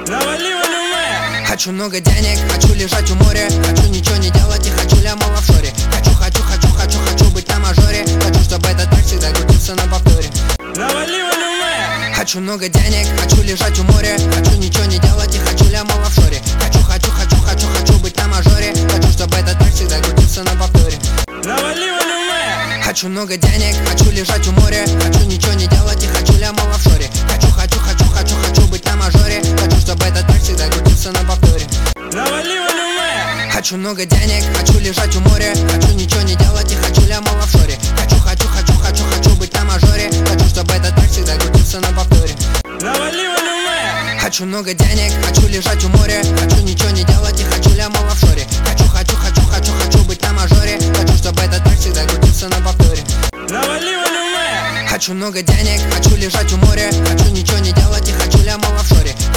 Хочу много денег, хочу лежать у моря, хочу ничего не делать и хочу ляму в офшоре. Хочу быть на мажоре, хочу, чтобы этот трек всегда крутился на повторе. Хочу много денег, хочу лежать у моря, хочу ничего не делать и хочу ляму в офшоре. Хочу быть на мажоре, хочу, чтобы этот трек всегда крутился на повторе. Хочу много денег, хочу лежать у моря, хочу ничего не делать и хочу ляму в офшоре. Хочу быть на мажоре, хочу, чтобы этот трек всегда крутился на повторе. Хочу много денег, хочу лежать у моря, хочу ничего не делать и хочу ляму в офшоре. Хочу быть на мажоре, хочу, чтобы этот трек всегда крутился на повторе. Хочу много денег, хочу лежать у моря, хочу ничего не делать и хочу ляму в офшоре. Хочу быть на мажоре, хочу, чтобы этот трек всегда крутился на повторе. Хочу много денег, хочу лежать у моря, хочу ничего не делать и хочу ляму в офшоре.